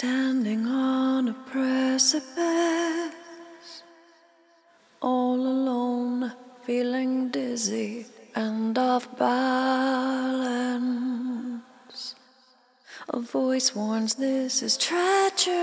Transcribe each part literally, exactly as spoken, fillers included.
Standing on a precipice, all alone, feeling dizzy and off balance. A voice warns this is treacherous,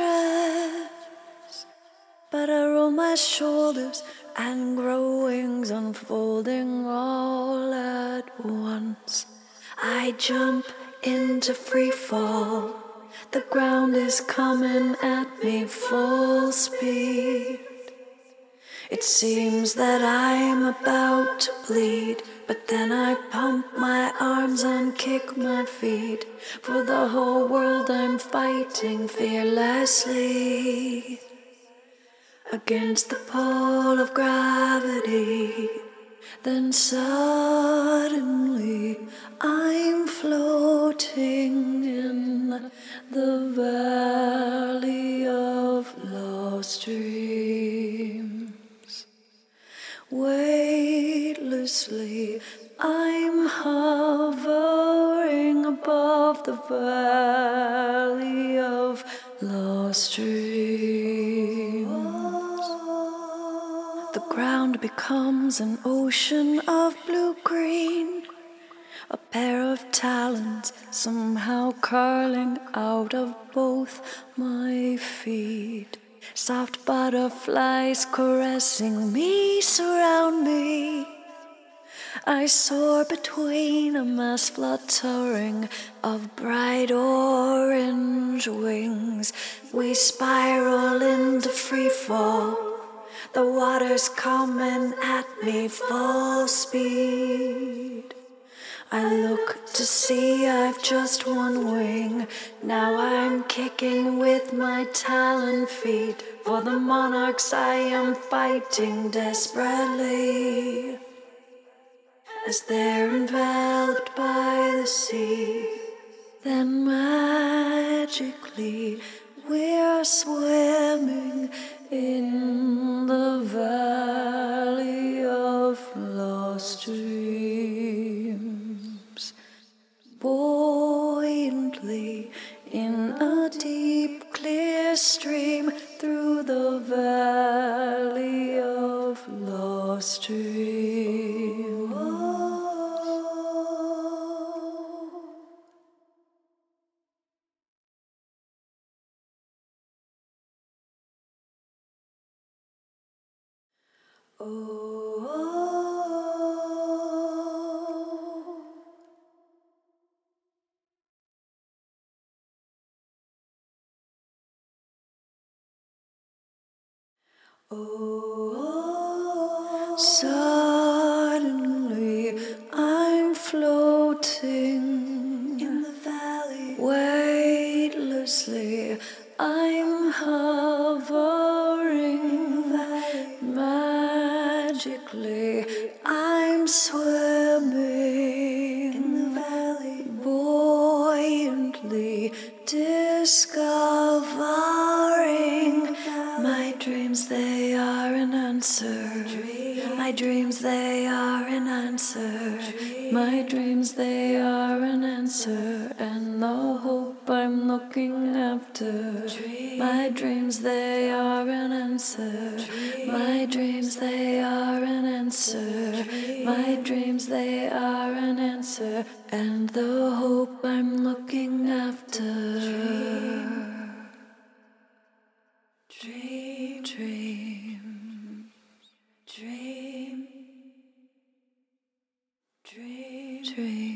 but I roll my shoulders and grow wings, unfolding all at once. I jump into free fall. The ground is coming at me full speed. It seems that I'm about to bleed, but then I pump my arms and kick my feet. For the whole world I'm fighting fearlessly against the pull of gravity. Then suddenly I'm floating in the valley of lost dreams. Weightlessly I'm hovering above the valley of lost dreams. The ground becomes an ocean of blue-green, a pair of talons somehow curling out of both my feet. Soft butterflies caressing me surround me. I soar between a mass fluttering of bright orange wings. We spiral into free fall. The water's coming at me full speed. I look to see I've just one wing. Now I'm kicking with my talon feet. For the monarchs I am fighting desperately, as they're enveloped by the sea. Then magically we're swimming in the valley of lost dreams, buoyantly in a deep, clear stream through the valley of lost dreams. Oh, oh, oh, suddenly I'm floating in the valley. Weightlessly I'm hovering. Magically I'm swimming in the valley, buoyantly discovering my dreams. They are an answer. My dreams, they are an answer. My dreams, they are an answer, and the hope I'm looking after. My dreams, they are an answer. My dreams, they are an answer. My dreams, they are an answer, and the hope I'm looking after. Dream, dream, dream, dream, dream.